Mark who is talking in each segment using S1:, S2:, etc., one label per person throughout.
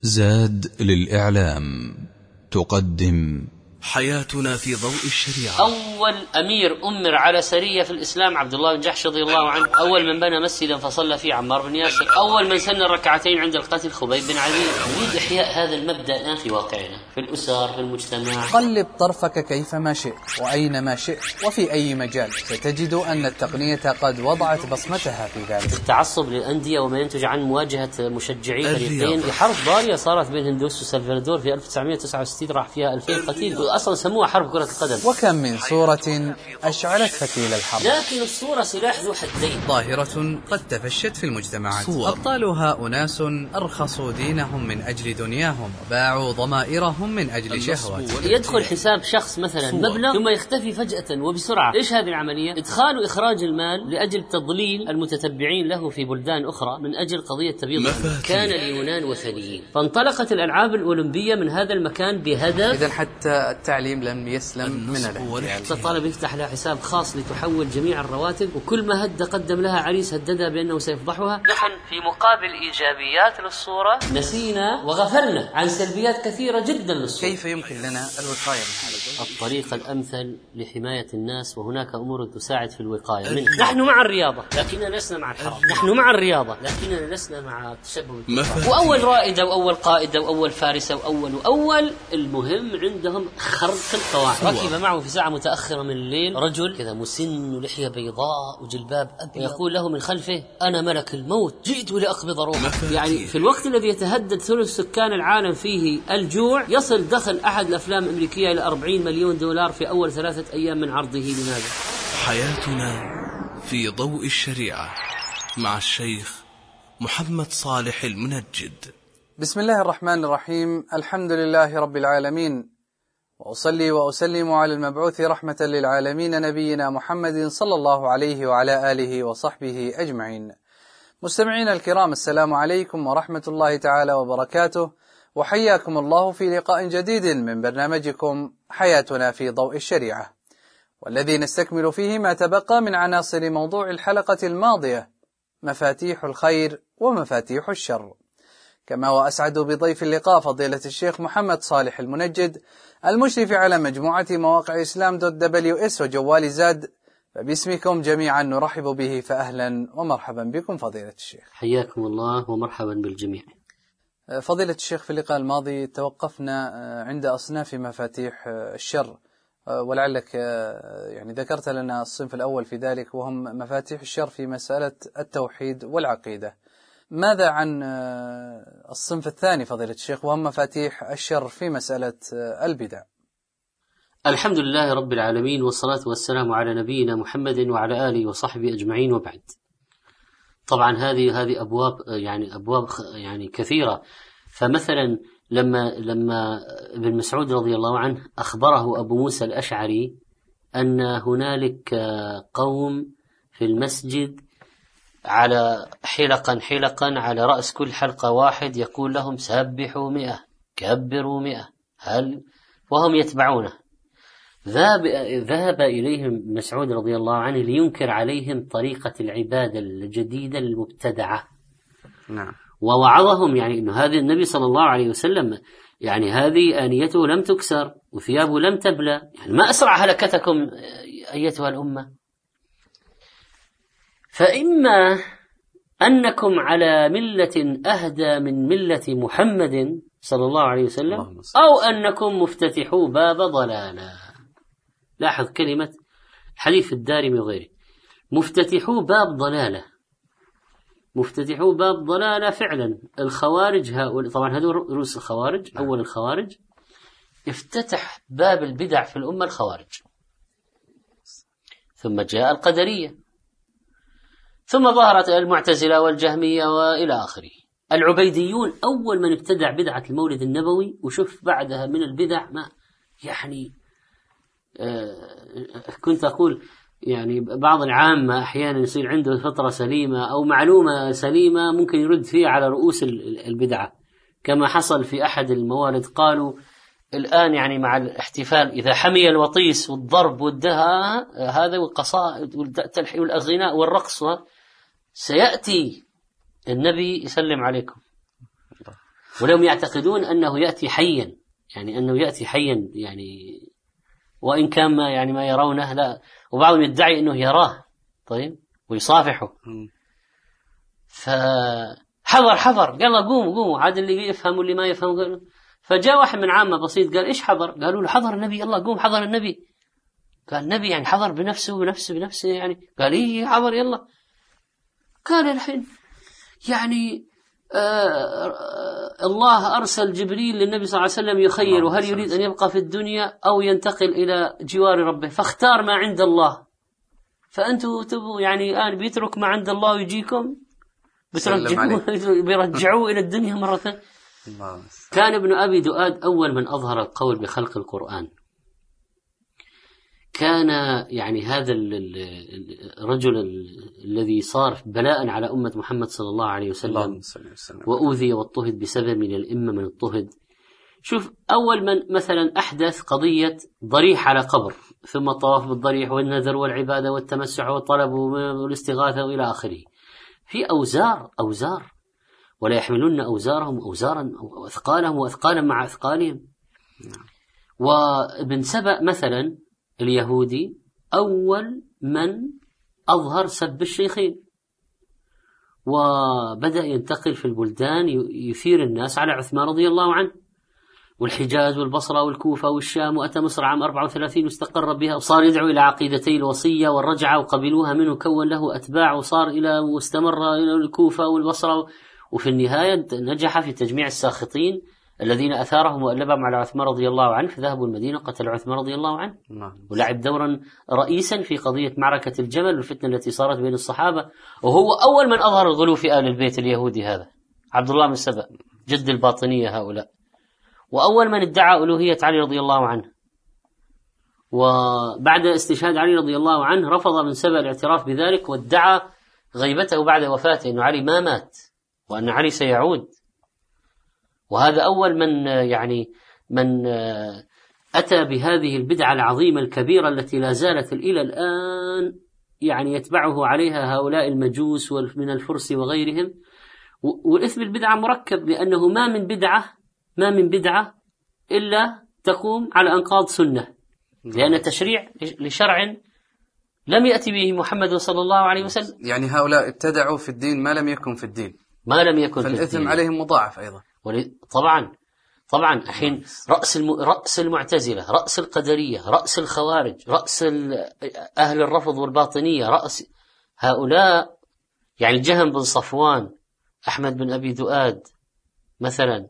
S1: زاد للإعلام تقدم
S2: حياتنا في ضوء الشريعة.
S3: أول أمير أمر على سرية في الإسلام عبد الله بن جحش رضي الله عنه. أول من بنى مسجدا فصلى فيه عمار بن ياسر. أول من سن الركعتين عند القتل خبيب بن عدي. نريد إحياء هذا المبدأ الآن في واقعنا، في الأسر، في المجتمع.
S4: قلب طرفك كيفما شئت وأينما شئت وفي أي مجال، ستجد أن التقنية قد وضعت بصمتها في ذلك.
S3: التعصب للأندية وما ينتج عن مواجهة مشجعي فريقين في حرب ضارية صارت بين هندوس وسلفادور في 1969 راح فيها 2000 قتيل، أصلا سموها حرب كرة القدم.
S4: وكم من صورة أشعلت فتيل الحرب،
S3: لكن الصورة سلاح ذو حدين.
S4: ظاهرة قد تفشت في المجتمعات. أبطالها أناس أرخصوا دينهم من أجل دنياهم وباعوا ضمائرهم من أجل شهوات.
S3: يدخل حساب شخص مثلا مبلغ ثم يختفي فجأة وبسرعة. إيش هذه العملية؟ إدخال وإخراج المال لأجل تضليل المتتبعين له في بلدان أخرى من أجل قضية تبييض. كان اليونان وثنيين، فانطلقت الألعاب الأولمبية من هذا المكان بهدف.
S4: إذن حتى التعليم لم يسلم من الاحتيال.
S3: الطالب يفتح لها حساب خاص لتحول جميع الرواتب، وكل ما قدم لها عريس هددها بأنه سيفضحها. نحن في مقابل إيجابيات للصورة نسينا وغفلنا عن سلبيات كثيرة جدا للصورة.
S4: كيف يمكن لنا الوقاية من هذا؟
S3: الطريقة الأمثل لحماية الناس، وهناك أمور تساعد في الوقاية منه. نحن مع الرياضة لكننا لسنا مع الحرام. نحن مع الرياضة لكننا لسنا مع التشبه. وأول رائدة وأول قائدة وأول فارسة وأول المهم عندهم خرق القواعد. ركب معه في ساعة متأخرة من الليل رجل كذا مسن ولحية بيضاء وجلباب أبيض، ويقول له من خلفه: أنا ملك الموت جئت لأقبض روحك. يعني في الوقت الذي يتهدد ثلث سكان العالم فيه الجوع، يصل دخل أحد الأفلام الأمريكية إلى 40 مليون دولار في أول 3 أيام من عرضه. لماذا؟
S2: حياتنا في ضوء الشريعة مع الشيخ محمد صالح المنجد.
S4: بسم الله الرحمن الرحيم. الحمد لله رب العالمين، وأصلي وأسلم على المبعوث رحمة للعالمين نبينا محمد صلى الله عليه وعلى آله وصحبه أجمعين. مستمعين الكرام، السلام عليكم ورحمة الله تعالى وبركاته، وحياكم الله في لقاء جديد من برنامجكم حياتنا في ضوء الشريعة، والذي نستكمل فيه ما تبقى من عناصر موضوع الحلقة الماضية: مفاتيح الخير ومفاتيح الشر. كما وأسعد بضيف اللقاء فضيلة الشيخ محمد صالح المنجد، المشرف على مجموعة مواقع islam.ws وجوال زاد، فباسمكم جميعا نرحب به، فأهلا ومرحبا بكم فضيلة الشيخ.
S3: حياكم الله ومرحبا بالجميع.
S4: فضيلة الشيخ، في اللقاء الماضي توقفنا عند أصناف مفاتيح الشر، ولعلك يعني ذكرت لنا الصنف الأول في ذلك، وهم مفاتيح الشر في مسألة التوحيد والعقيدة. ماذا عن الصنف الثاني فضيلة الشيخ، وهم مفاتيح الشر في مسألة البدع؟
S3: الحمد لله رب العالمين، والصلاة والسلام على نبينا محمد وعلى آله وصحبه أجمعين، وبعد. طبعا هذه أبواب يعني كثيرة. فمثلا لما ابن مسعود رضي الله عنه أخبره أبو موسى الأشعري أن هنالك قوم في المسجد على حلقا على رأس كل حلقة واحد يقول لهم: سبحوا 100، كبروا 100، وهم يتبعونه. ذهب إليهم مسعود رضي الله عنه لينكر عليهم طريقة العبادة الجديدة المبتدعة.
S4: نعم.
S3: ووعظهم يعني إنه هذا النبي صلى الله عليه وسلم يعني هذه آنيته لم تكسر وثيابه لم تبلى، يعني ما أسرع هلكتكم أيتها الأمة. فإما أنكم على ملة أهدى من ملة محمد صلى الله عليه وسلم، أو أنكم مفتتحوا باب ضلالة. لاحظ كلمة حديث الدارمي وغيره، مفتتحوا باب ضلالة. مفتتحوا باب ضلالة فعلا. الخوارج هؤلاء، طبعا هذول رؤوس الخوارج، أول الخوارج افتتح باب البدع في الأمة الخوارج، ثم جاء القدرية، ثم ظهرت المعتزلة والجهمية وإلى آخره. العبيديون أول من ابتدع بدعة المولد النبوي، وشوف بعدها من البدع ما يعني كنت أقول يعني بعض العامة أحيانا يصير عنده فطرة سليمة أو معلومة سليمة ممكن يرد فيها على رؤوس البدعة، كما حصل في أحد الموالد. قالوا الآن يعني مع الاحتفال إذا حمي الوطيس والضرب والدهاء هذا والقصائد والأغناء والرقص، سيأتي النبي يسلم عليكم. ولم يعتقدون أنه يأتي حيا، يعني أنه يأتي حيا، يعني وإن كان ما يرونه، لا، وبعضهم يدعي أنه يراه، طيب، ويصافحه. فحضر قال قوموا عاد اللي يفهم واللي ما يفهم. فجاء واحد من عامة بسيط قال إيش حضر؟ قالوا له حضر النبي، يلا قوم حضر النبي. قال النبي يعني حضر بنفسه يعني؟ قال إيه حضر يلا. قال الحين يعني الله أرسل جبريل للنبي صلى الله عليه وسلم يخير هل يريد أن يبقى في الدنيا أو ينتقل إلى جوار ربه، فاختار ما عند الله. فأنتوا تبوا يعني الآن بيترك ما عند الله ويجيكم بيرجعوه إلى الدنيا مرة ثانية. كان ابن أبي دؤاد أول من أظهر القول بخلق القرآن. كان يعني هذا الرجل الذي صار بلاء على أمة محمد صلى الله عليه وسلم وأوذي واضطهد بسبب من الإمة من اضطهد. شوف، أول من مثلا أحدث قضية ضريح على قبر، ثم الطواف بالضريح والنذر والعبادة والتمسح والطلب والاستغاثة وإلى آخره. في أوزار ولا يحملون أوزارهم أوزارا وأثقالهم وأثقالا مع أثقالهم. وابن سبأ مثلا اليهودي أول من أظهر سب الشيخين، وبدأ ينتقل في البلدان يثير الناس على عثمان رضي الله عنه، والحجاز والبصرة والكوفة والشام، وأتى مصر عام 34 واستقر بها، وصار يدعو إلى عقيدتي الوصية والرجعة، وقبلوها منه، كون له أتباع، وصار واستمر إلى الكوفة والبصرة، وفي النهاية نجح في تجميع الساخطين الذين أثارهم وألبهم على عثمان رضي الله عنه، فذهبوا المدينة قتلوا عثمان رضي الله عنه، ولعب دورا رئيسا في قضية معركة الجمل والفتنة التي صارت بين الصحابة. وهو أول من أظهر الغلو في آل البيت اليهودي، هذا عبد الله بن سبأ جد الباطنية هؤلاء، وأول من ادعى ألوهية علي رضي الله عنه. وبعد استشهاد علي رضي الله عنه رفض من سبأ الاعتراف بذلك، وادعى غيبته بعد وفاته، أن علي ما مات وأن علي سيعود. وهذا أول من أتى بهذه البدعة العظيمة الكبيرة التي لا زالت إلى الآن يعني يتبعه عليها هؤلاء المجوس من الفرس وغيرهم. والإثم البدعة مركب، لأنه ما من بدعة إلا تقوم على أنقاض سنة، لأن تشريع لشرع لم يأتي به محمد صلى الله عليه وسلم.
S4: يعني هؤلاء ابتدعوا في الدين ما لم يكن في الدين، فالإثم عليهم مضاعف أيضا. طبعا الحين رأس المعتزلة، رأس القدرية، رأس الخوارج، رأس أهل الرفض والباطنية، رأس هؤلاء يعني جهم بن صفوان، أحمد بن أبي دؤاد مثلا،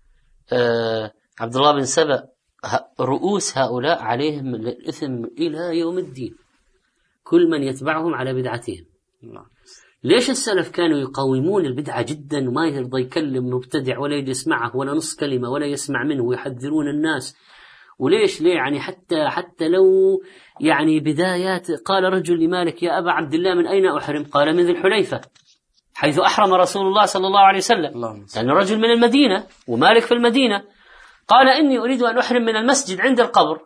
S4: عبد الله بن سبأ، رؤوس هؤلاء عليهم الإثم إلى يوم الدين، كل من يتبعهم على بدعتهم. ليش السلف كانوا يقاومون البدعة جدا، وما يرضى يكلم مبتدع ولا يسمعه ولا نص كلمة ولا يسمع منه، ويحذرون الناس؟ وليش؟ ليه يعني حتى لو يعني بدايات، قال رجل لمالك يا أبا عبد الله من أين أحرم؟ قال من ذي الحليفة، حيث أحرم رسول الله صلى الله عليه وسلم، لأن رجل من المدينة ومالك في المدينة. قال إني أريد أن أحرم من المسجد عند القبر.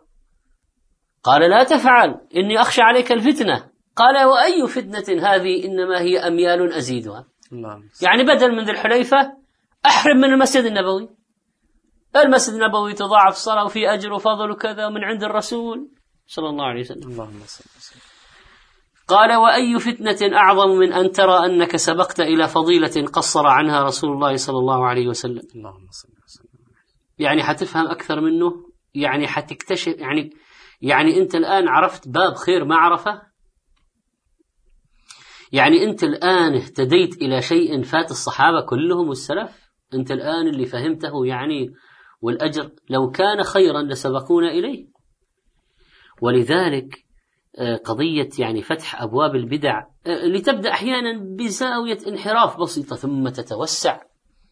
S4: قال لا تفعل، إني أخشى عليك الفتنة. قال وأي فتنة هذه؟ إنما هي أميال أزيدها. يعني بدل من ذي الحليفة أحرم من المسجد النبوي. المسجد النبوي تضاعف الصلاة وفي أجر وفضل وكذا من عند الرسول صلى الله عليه وسلم. اللهم صل وسلم.
S3: قال وأي فتنة أعظم من أن ترى أنك سبقت إلى فضيلة قصر عنها رسول الله صلى الله عليه وسلم.
S4: اللهم صل وسلم.
S3: يعني حتفهم أكثر منه، يعني حتكتشف، يعني أنت الآن عرفت باب خير ما عرفه، يعني أنت الآن اهتديت إلى شيء فات الصحابة كلهم والسلف، أنت الآن اللي فهمته يعني، والأجر لو كان خيرا لسبقونا إليه. ولذلك قضية يعني فتح أبواب البدع لتبدأ أحيانا بزاوية انحراف بسيطة ثم تتوسع.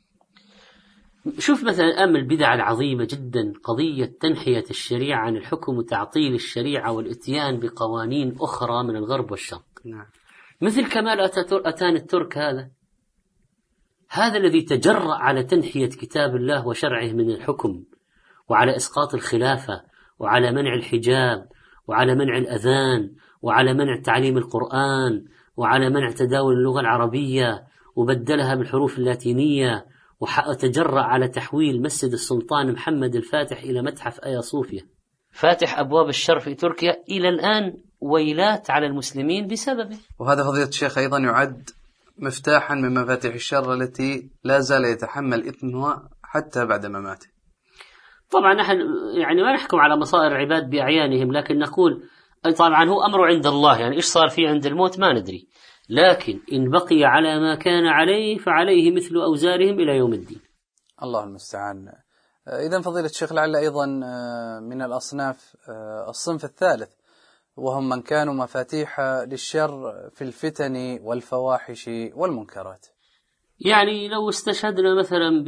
S3: شوف مثلا أمر البدع العظيمة جدا قضية تنحية الشريعة عن الحكم وتعطيل الشريعة والإتيان بقوانين أخرى من الغرب والشرق. مثل كمال أتان الترك، هذا الذي تجرأ على تنحية كتاب الله وشرعه من الحكم، وعلى إسقاط الخلافة، وعلى منع الحجاب، وعلى منع الأذان، وعلى منع تعليم القرآن، وعلى منع تداول اللغة العربية، وبدلها بالحروف اللاتينية، وتجرأ على تحويل مسجد السلطان محمد الفاتح إلى متحف آيا صوفيا، فاتح أبواب الشر في تركيا إلى الآن، ويلات على المسلمين بسببه.
S4: وهذا فضيلة الشيخ أيضا يعد مفتاحا من مفاتيح الشر التي لا زال يتحمل إثمها حتى بعد مماته.
S3: طبعا نحن يعني ما نحكم على مصائر العباد بأعيانهم، لكن نقول طبعا هو أمره عند الله، يعني إيش صار فيه عند الموت ما ندري، لكن إن بقي على ما كان عليه فعليه مثل أوزارهم إلى يوم الدين.
S4: الله المستعان. إذن فضيلة الشيخ لعل أيضا من الأصناف الصنف الثالث، وهم من كانوا مفاتيح للشر في الفتن والفواحش والمنكرات.
S3: يعني لو استشهدنا مثلا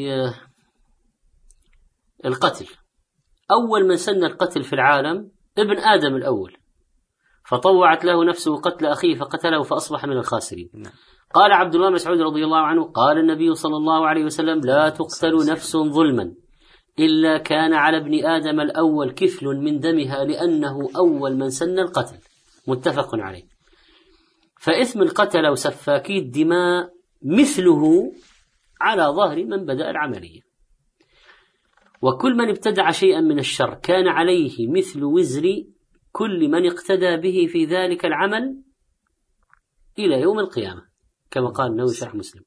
S3: بالقتل، أول من سن القتل في العالم ابن آدم الأول، فطوعت له نفسه قتل أخيه فقتله فأصبح من الخاسرين. قال عبد الله بن مسعود رضي الله عنه قال النبي صلى الله عليه وسلم: لا تقتل نفس ظلما إلا كان على ابن آدم الأول كفل من دمها، لأنه أول من سن القتل. متفق عليه. فإثم القتل وسفاكي الدماء مثله على ظهر من بدأ العملية، وكل من ابتدع شيئا من الشر كان عليه مثل وزر كل من اقتدى به في ذلك العمل إلى يوم القيامة، كما قال النووي شرح مسلم.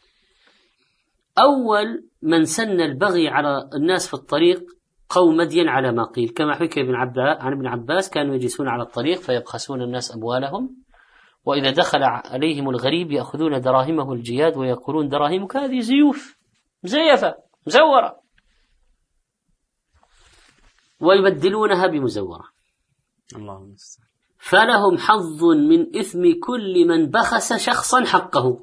S3: أول من سن البغي على الناس في الطريق قوم مدين على ما قيل، كما حكي عن ابن عباس: كانوا يجلسون على الطريق فيبخسون الناس أموالهم، وإذا دخل عليهم الغريب يأخذون دراهمه الجياد ويقولون: دراهمك هذه زيوف مزيفة مزورة، ويبدلونها بمزورة.
S4: الله.
S3: فلهم حظ من إثم كل من بخس شخصا حقه.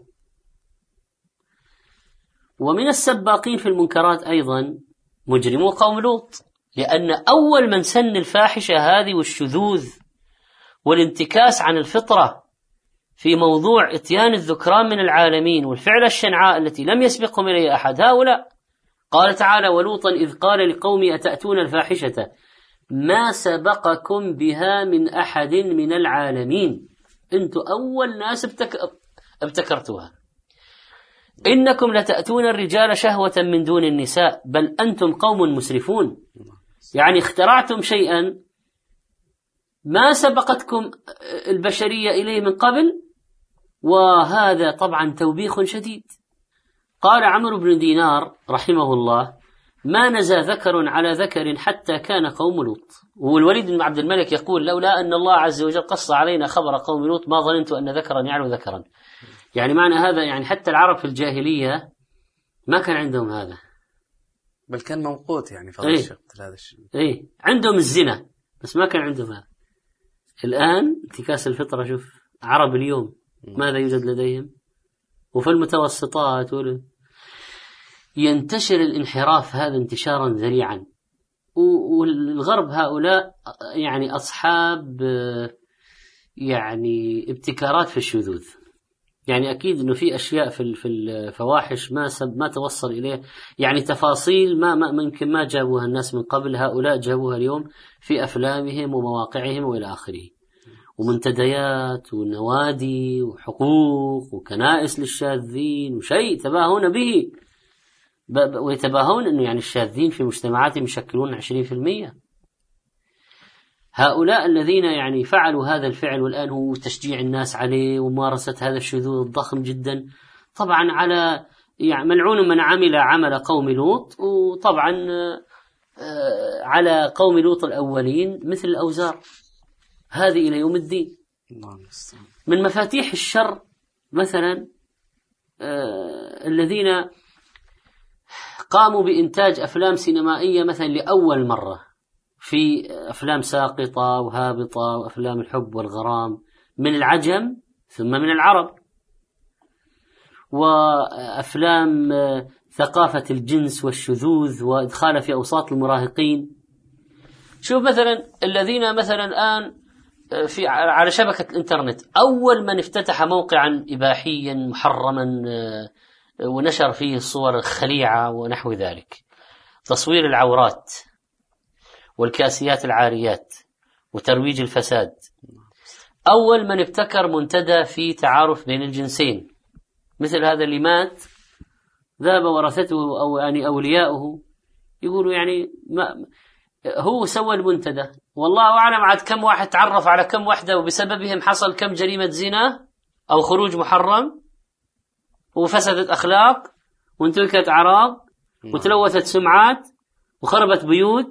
S3: ومن السباقين في المنكرات أيضا مجرمو قوم لوط، لأن أول من سن الفاحشة هذه والشذوذ والانتكاس عن الفطرة في موضوع إتيان الذكران من العالمين والفعل الشنعاء التي لم يسبقهم إليه أحد هؤلاء. قال تعالى: ولوطا إذ قال لقومه أتأتون الفاحشة ما سبقكم بها من أحد من العالمين، أنتم أول ناس ابتكرتوها. إنكم لتأتون الرجال شهوة من دون النساء بل أنتم قوم مسرفون. يعني اخترعتم شيئا ما سبقتكم البشرية إليه من قبل، وهذا طبعا توبيخ شديد. قال عمرو بن دينار رحمه الله: ما نزى ذكر على ذكر حتى كان قوم لوط. والوليد بن عبد الملك يقول: لولا أن الله عز وجل قص علينا خبر قوم لوط ما ظننت أن ذكرا يعلو ذكرا. يعني معنى هذا يعني حتى العرب في الجاهلية ما كان عندهم هذا،
S4: بل كان موقوت يعني فضل الشيخ هذا الشيء.
S3: عندهم الزنا بس ما كان عندهم هذا. الآن انتكاس الفطرة، شوف عرب اليوم ماذا يوجد لديهم، وفي المتوسطات ينتشر الانحراف هذا انتشارا ذريعا. والغرب هؤلاء يعني أصحاب يعني ابتكارات في الشذوذ. يعني أكيد إنه في أشياء في الفواحش ما توصل إليه، يعني تفاصيل ما يمكن ما جابوها الناس من قبل، هؤلاء جابوها اليوم في أفلامهم ومواقعهم وإلى آخره، ومنتديات ونوادي وحقوق وكنائس للشاذين وشيء تباهون به، ويتباهون أنه يعني الشاذين في مجتمعاتهم يشكلون 20%. هؤلاء الذين يعني فعلوا هذا الفعل والآن هو تشجيع الناس عليه وممارسة هذا الشذوذ الضخم جدا، طبعا على يعني ملعون من عمل عمل قوم لوط، وطبعا على قوم لوط الأولين مثل الأوزار هذه إلى يوم الدين. من مفاتيح الشر مثلا الذين قاموا بإنتاج أفلام سينمائية مثلا لأول مرة، في أفلام ساقطة وهابطة وأفلام الحب والغرام من العجم ثم من العرب، وأفلام ثقافة الجنس والشذوذ وإدخال في أوساط المراهقين. شوف مثلا الذين مثلا الآن على شبكة الإنترنت أول من افتتح موقعا إباحيا محرما ونشر فيه الصور الخليعة ونحو ذلك، تصوير العورات والكاسيات العاريات وترويج الفساد. أول من ابتكر منتدى في تعارف بين الجنسين، مثل هذا اللي مات ذهب ورثته أو يعني أولياؤه يقولوا يعني ما هو سوى المنتدى، والله أعلم عاد كم واحد تعرف على كم وحدة وبسببهم حصل كم جريمة زنا أو خروج محرم وفسدت أخلاق وانتهكت أعراض وتلوثت سمعات وخربت بيوت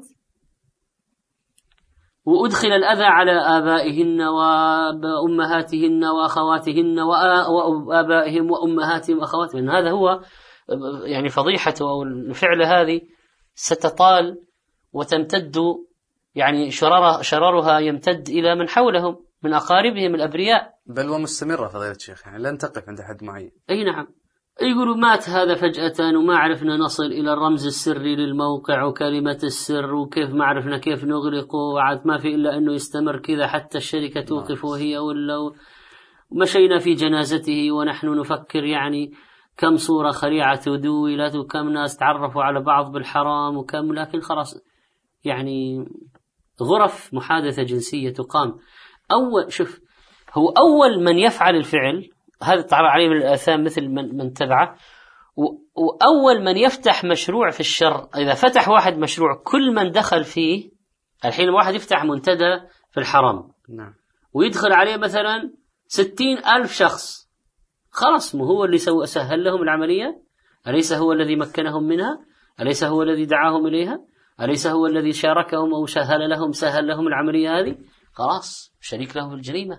S3: وأدخل الأذى على آبائهن وأمهاتهن وأخواتهن وآبائهم وأمهاتهم وأخواتهم. هذا هو يعني فضيحته، أو الفعل هذه ستطال وتمتد، يعني شررها يمتد إلى من حولهم من أقاربهم الأبرياء،
S4: بل ومستمرة فضيلة الشيخ، يعني لن تقف عند حد معين.
S3: أي نعم. يقولوا مات هذا فجأة وما عرفنا نصل إلى الرمز السري للموقع وكلمة السر، وكيف ما عرفنا كيف نغلقه، وعاد ما في إلا أنه يستمر كذا حتى الشركة توقفه هي ولا. مشينا في جنازته ونحن نفكر يعني كم صورة خليعة دولت وكم ناس تعرفوا على بعض بالحرام وكم، لكن خلاص يعني غرف محادثة جنسية تقام. هو أول من يفعل الفعل هذا تعرض عليه من الآثام مثل من تبعه، وأول من يفتح مشروع في الشر إذا فتح واحد مشروع كل من دخل فيه. الحين واحد يفتح منتدى في الحرم ويدخل عليه مثلا 60,000 شخص، خلاص مو هو اللي سهل لهم العملية؟ أليس هو الذي مكنهم منها؟ أليس هو الذي دعاهم إليها؟ أليس هو الذي شاركهم أو سهل لهم العملية هذه؟ خلاص شريك لهم في الجريمة.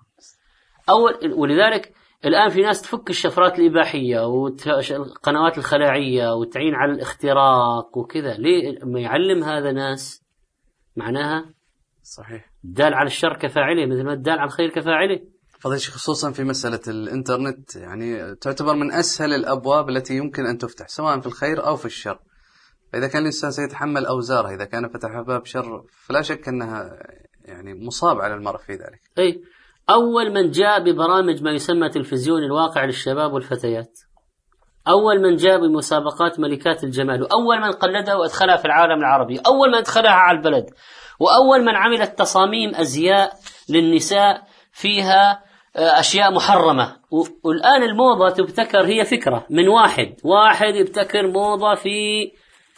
S3: ولذلك الآن في ناس تفك الشفرات الإباحية والقنوات الخلاعية وتعين على الاختراق وكذا. ليه ما يعلم هذا ناس؟ معناها
S4: صحيح
S3: دال على الشر كفاعله مثل ما الدال على الخير كفاعله.
S4: فضيلة الشيخ خصوصا في مسألة الإنترنت، يعني تعتبر من أسهل الأبواب التي يمكن أن تفتح سواء في الخير أو في الشر. فإذا كان الإنسان سيتحمل أوزارها إذا كان فتح باب شر فلا شك أنها يعني مصاب على المرء في ذلك.
S3: أي أول من جاء ببرامج ما يسمى تلفزيون الواقع للشباب والفتيات، أول من جاء بمسابقات ملكات الجمال، وأول من قلدها وأدخلها في العالم العربي، أول من أدخلها على البلد، وأول من عملت تصاميم أزياء للنساء فيها أشياء محرمة. والآن الموضة تبتكر، هي فكرة من واحد يبتكر موضة في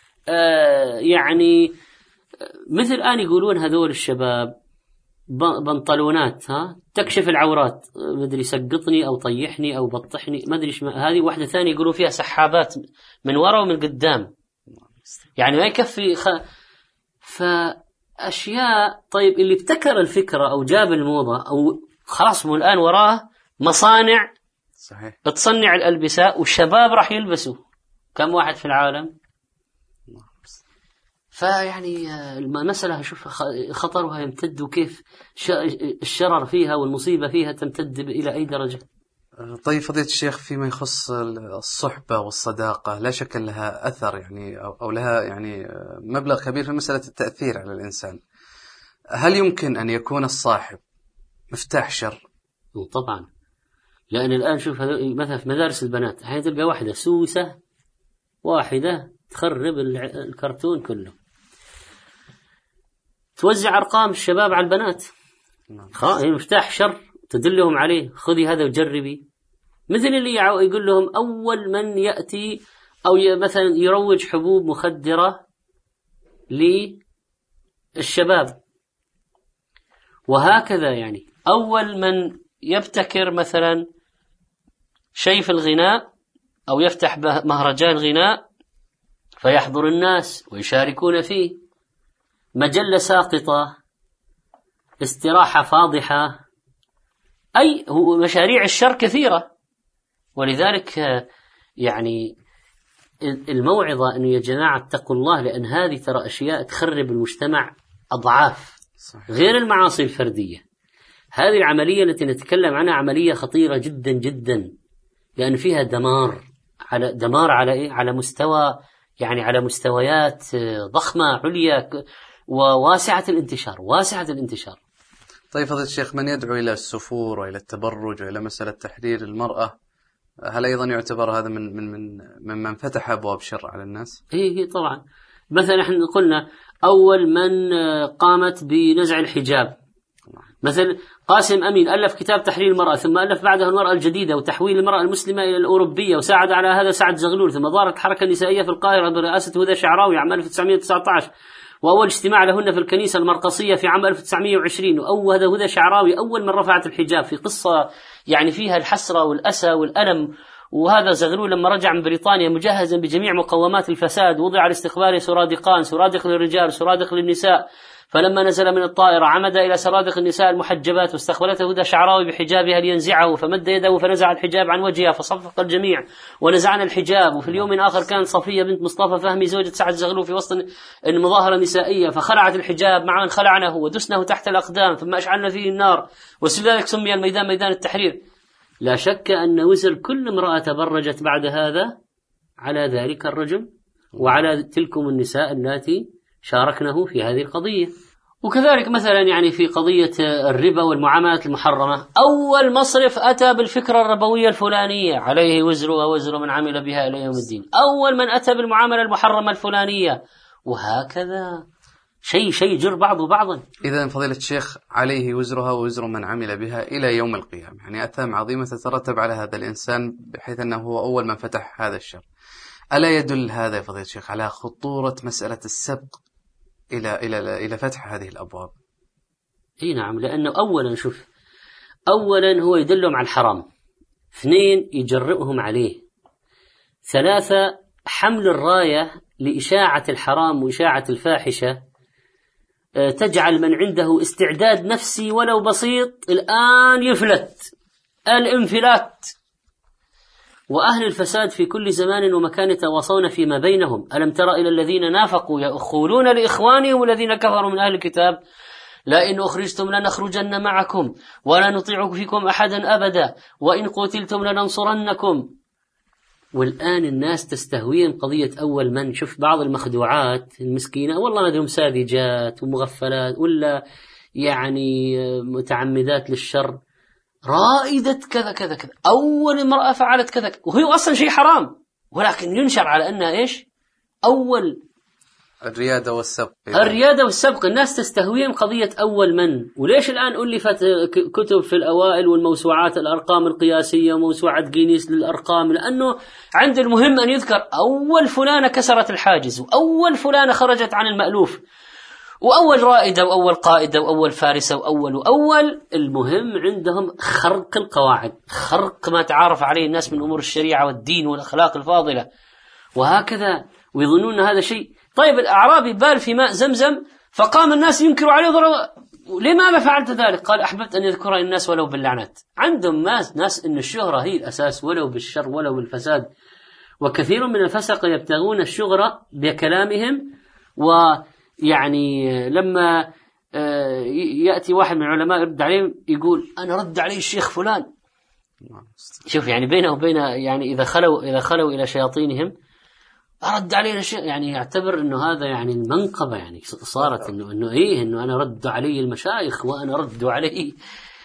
S3: يعني مثل الآن يقولون هذول الشباب بنطلونات تكشف العورات، مدري سقطني أو طيحني أو بطحني ما أدري هذه واحدة ثانية يقولوا فيها سحابات من وراء ومن قدام، يعني ما يكفي فأشياء. طيب اللي ابتكر الفكرة أو جاب الموضة أو خلاص مو الآن وراه مصانع
S4: صحيح
S3: تصنع الألبسة والشباب راح يلبسوا. كم واحد في العالم؟ فيعني المسألة شوف خطرها يمتد وكيف الشرر فيها والمصيبة فيها تمتد إلى أي درجة.
S4: طيب فضيلة الشيخ فيما يخص الصحبة والصداقة لا شك لها أثر يعني أو لها يعني مبلغ كبير في مسألة التأثير على الإنسان. هل يمكن أن يكون الصاحب مفتاح شر؟
S3: طبعا، لأن الآن شوف مثلا في مدارس البنات أحيانا تلقى واحدة سوسة واحدة تخرب الكرتون كله، توزع أرقام الشباب على البنات، هي مفتاح شر تدلهم عليه، خذي هذا وجربي. مثل اللي يقول لهم أول من يأتي أو مثلا يروج حبوب مخدرة للشباب، وهكذا يعني أول من يبتكر مثلا شيء في الغناء أو يفتح مهرجان غناء فيحضر الناس ويشاركون فيه، مجلة ساقطة، استراحة فاضحة، أي مشاريع الشر كثيرة. ولذلك يعني الموعظة أنه يا جماعة اتقوا الله، لأن هذه ترى أشياء تخرب المجتمع أضعاف غير المعاصي الفردية. هذه العملية التي نتكلم عنها عملية خطيرة جدا جدا، لأن فيها دمار على مستوى يعني على مستويات ضخمة عليا وواسعة الانتشار.
S4: طيب فضيلة الشيخ من يدعو إلى السفور وإلى التبرج وإلى مسألة تحرير المرأة، هل أيضا يعتبر هذا من فتح أبواب شر على الناس؟
S3: إيه طبعا. مثلا احنا قلنا أول من قامت بنزع الحجاب، مثل قاسم أمين ألف كتاب تحرير المرأة، ثم ألف بعدها المرأة الجديدة وتحويل المرأة المسلمة إلى الأوروبية، وساعد على هذا سعد زغلول. ثم ظهرت الحركة النسائية في القاهرة برئاسة هدى شعراوي عام 1919، وأول اجتماع لهن في الكنيسة المرقصية في عام 1920. وأول هدى شعراوي أول من رفعت الحجاب، في قصة يعني فيها الحسرة والأسى والألم. وهذا زغلول لما رجع من بريطانيا مجهزا بجميع مقومات الفساد، وضع لاستقباله سرادقان، سرادق للرجال سرادق للنساء. فلما نزل من الطائرة عمد إلى سرادق النساء المحجبات، واستقبلته هدى شعراوي بحجابها لينزعه، فمد يده فنزع الحجاب عن وجهها فصفق الجميع ونزعنا الحجاب. وفي اليوم آخر كانت صفية بنت مصطفى فهمي زوجة سعد زغلول في وسط المظاهرة النسائية، فخلعت الحجاب مع من خلعنه ودسنه تحت الأقدام، ثم أشعلنا فيه النار، ولذلك سمي الميدان ميدان التحرير. لا شك أن وزر كل امرأة تبرجت بعد هذا على ذلك الرجل وعلى تلكم النساء اللاتي شاركنه في هذه القضية. وكذلك مثلا يعني في قضية الربا والمعاملات المحرمة، أول مصرف أتى بالفكرة الربوية الفلانية عليه وزر ووزر من عمل بها إلى يوم الدين، أول من أتى بالمعاملة المحرمة الفلانية، وهكذا شيء جر بعضه بعضا.
S4: إذا فضيلة الشيخ عليه وزرها ووزر من عمل بها إلى يوم القيامة، يعني آثام عظيمة تترتب على هذا الإنسان بحيث أنه هو أول من فتح هذا الشر. ألا يدل هذا يا فضيلة الشيخ على خطورة مسألة السبق إلى فتح هذه الأبواب؟
S3: اي نعم، لأنه أولا هو يدلهم على الحرام، 2 يجرئهم عليه، 3 حمل الراية لإشاعة الحرام وإشاعة الفاحشة تجعل من عنده استعداد نفسي ولو بسيط الآن يفلت الانفلات. وأهل الفساد في كل زمان ومكان يتواصون فيما بينهم. ألم تر إلى الذين نافقوا يقولون لإخوانهم الذين كفروا من أهل الكتاب لئن أخرجتم لنخرجن معكم ولا نطيع فيكم أحدا أبدا وإن قتلتم لننصرنكم. والآن الناس تستهوين قضية أول من. شوف بعض المخدوعات المسكينة والله ما أدري ساذجات ومغفلات ولا يعني متعمدات للشر، رائدة كذا كذا كذا، أول امرأة فعلت كذا، وهي أصلا شيء حرام ولكن ينشر على أنها إيش؟ أول
S4: الريادة والسبق.
S3: الريادة والسبق، الناس تستهوين قضية أول من. وليش الآن ألفت كتب في الأوائل والموسوعات الأرقام القياسية وموسوعة جينيس للأرقام؟ لأنه عند المهم أن يذكر أول فلانة كسرت الحاجز، وأول فلانة خرجت عن المألوف، وأول رائدة وأول قائدة وأول فارسة وأول. المهم عندهم خرق القواعد، خرق ما تعارف عليه الناس من أمور الشريعة والدين والأخلاق الفاضلة وهكذا، ويظنون هذا شيء. طيب الأعرابي بال في ماء زمزم فقام الناس ينكروا عليه لماذا فعلت ذلك؟ قال أحببت أن يذكرني الناس ولو باللعنات. عندهم ناس إن الشهرة هي الأساس ولو بالشر ولو بالفساد. وكثير من الفسق يبتغون الشهرة بكلامهم. ويعني لما يأتي واحد من العلماء يرد عليهم يقول أنا رد عليه الشيخ فلان. شوف يعني بينه وبين يعني إذا خلوا إلى شياطينهم أرد عليه الشيء، يعني يعتبر إنه هذا يعني المنقبة، يعني صارت إنه أنا رد عليه المشايخ وأنا رد عليه.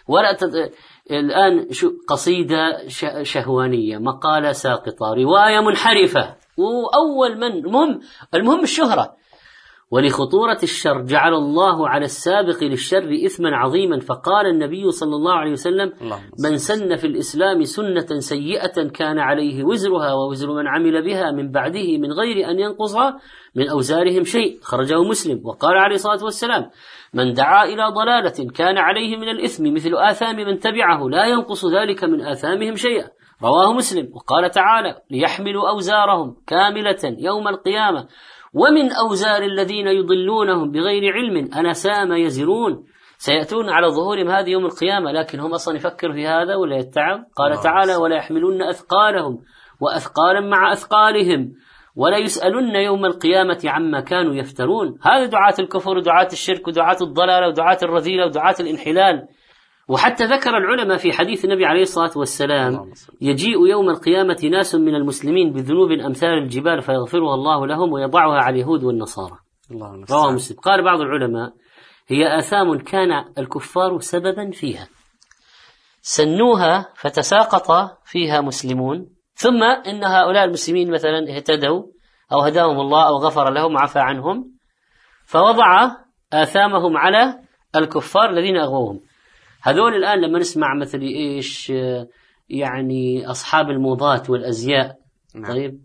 S3: الآن قصيدة شهوانية، مقالة ساقطة، رواية منحرفة، وأول من المهم الشهرة. ولخطورة الشر جعل الله على السابق للشر إثما عظيما، فقال النبي صلى الله عليه وسلم من سن في الإسلام سنة سيئة كان عليه وزرها ووزر من عمل بها من بعده من غير أن ينقصها من أوزارهم شيء، خرجه مسلم. وقال عليه الصلاة والسلام من دعا إلى ضلالة كان عليه من الإثم مثل آثام من تبعه لا ينقص ذلك من آثامهم شيئا، رواه مسلم. وقال تعالى ليحملوا أوزارهم كاملة يوم القيامة ومن أوزار الذين يضلونهم بغير علم ألا ساء ما يزرون. سيأتون على ظهورهم هذه يوم القيامة، لكن هم أصلا يفكروا في هذا ولا يتعب. قال تعالى ولا يحملون أثقالهم وأثقالا مع أثقالهم ولا يسألون يوم القيامة عما كانوا يفترون. هذا دعاة الكفر ودعاة الشرك ودعاة الضلالة ودعاة الرذيلة ودعاة الانحلال. وحتى ذكر العلماء في حديث النبي عليه الصلاة والسلام يجيء يوم القيامة ناس من المسلمين بذنوب أمثال الجبال فيغفرها الله لهم ويضعها على اليهود والنصارى، رواه مسلم. قال بعض العلماء هي آثام كان الكفار سببا فيها سنوها فتساقط فيها مسلمون، ثم إن هؤلاء المسلمين مثلا اهتدوا أو هداهم الله أو غفر لهم وعفى عنهم فوضع آثامهم على الكفار الذين أغوهم. هذول الآن لما نسمع مثل إيش يعني أصحاب الموضات والأزياء، طيب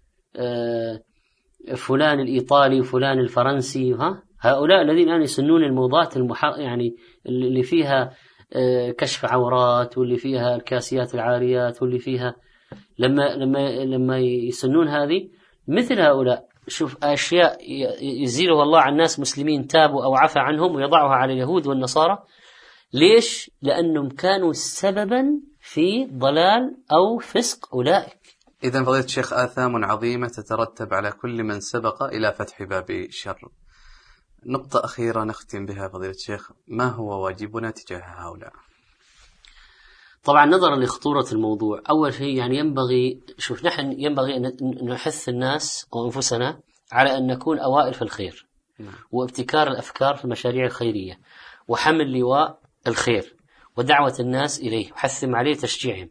S3: فلان الإيطالي وفلان الفرنسي، هؤلاء الذين الآن يسنون الموضات يعني اللي فيها كشف عورات، واللي فيها الكاسيات العاريات، واللي فيها لما يسنون هذه مثل هؤلاء، شوف أشياء يزيلها الله عن ناس مسلمين تابوا أو عفى عنهم ويضعها على اليهود والنصارى. ليش؟ لأنهم كانوا سببا في ضلال أو فسق أولئك.
S4: إذن فضيلة الشيخ آثام عظيمة تترتب على كل من سبق إلى فتح باب الشر. نقطة أخيرة نختم بها فضيلة الشيخ، ما هو واجبنا تجاه هؤلاء؟
S3: طبعا نظرا لخطورة الموضوع، أول شيء يعني نحن ينبغي أن نحث الناس وأنفسنا على أن نكون أوائل في الخير، وابتكار الأفكار في المشاريع الخيرية، وحمل لواء الخير، ودعوة الناس إليه، وحثم عليه، تشجيعهم.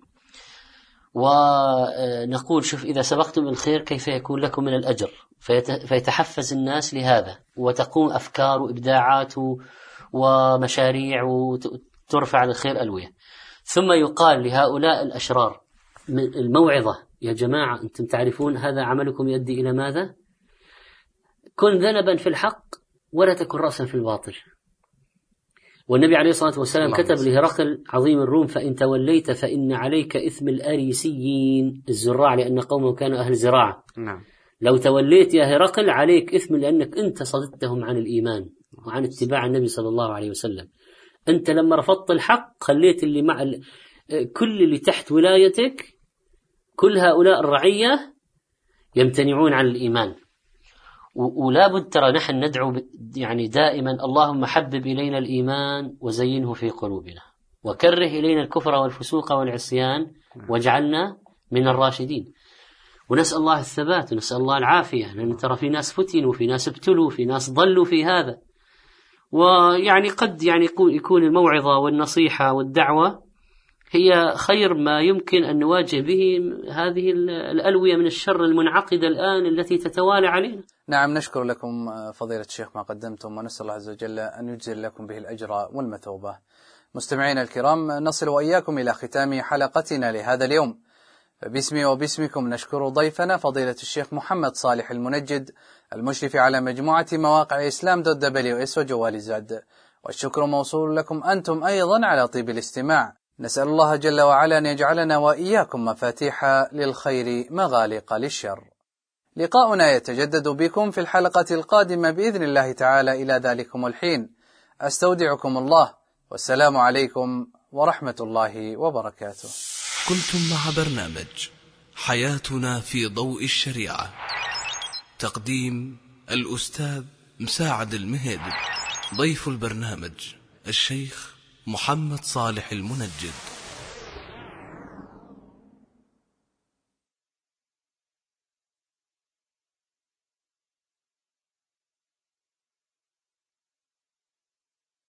S3: ونقول شوف إذا سبقتم الخير كيف يكون لكم من الأجر، فيتحفز الناس لهذا، وتقوم أفكار وإبداعات ومشاريع وترفع للخير ألوية. ثم يقال لهؤلاء الأشرار الموعظة، يا جماعة أنتم تعرفون هذا عملكم يؤدي إلى ماذا؟ كن ذنبا في الحق ولا تكن رأسا في الباطل. والنبي عليه الصلاة والسلام كتب لهرقل عظيم الروم: فإن توليت فإن عليك إثم الأريسيين، الزراع، لأن قومه كانوا أهل زراعة. لو توليت يا هرقل عليك إثم، لأنك أنت صددتهم عن الإيمان وعن اتباع النبي صلى الله عليه وسلم. أنت لما رفضت الحق خليت اللي مع كل اللي تحت ولايتك، كل هؤلاء الرعية يمتنعون عن الإيمان. ولا بد ترى نحن ندعو يعني دائما: اللهم حبب إلينا الإيمان وزينه في قلوبنا، وكره إلينا الكفر والفسوق والعصيان واجعلنا من الراشدين. ونسأل الله الثبات ونسأل الله العافية، لأن ترى في ناس فتنوا، في ناس ابتلوا، في ناس ضلوا في هذا. ويعني قد يعني يكون الموعظة والنصيحة والدعوة هي خير ما يمكن أن نواجه به هذه الألوية من الشر المنعقدة الآن التي تتوالى علينا.
S4: نعم، نشكر لكم فضيلة الشيخ ما قدمتم، ونسأل الله عز وجل أن يجزل لكم به الأجر والمثوبة. مستمعينا الكرام، نصل وإياكم إلى ختام حلقتنا لهذا اليوم. باسمي وباسمكم نشكر ضيفنا فضيلة الشيخ محمد صالح المنجد، المشرف على مجموعة مواقع islam.ws وجوال زاد، والشكر موصول لكم أنتم أيضا على طيب الاستماع. نسأل الله جل وعلا أن يجعلنا وإياكم مفاتيح للخير مغاليق للشر. لقاؤنا يتجدد بكم في الحلقة القادمة بإذن الله تعالى. إلى ذلكم الحين أستودعكم الله، والسلام عليكم ورحمة الله وبركاته.
S2: كنتم مع برنامج حياتنا في ضوء الشريعة، تقديم الأستاذ مساعد المهيد، ضيف البرنامج الشيخ محمد صالح المنجد.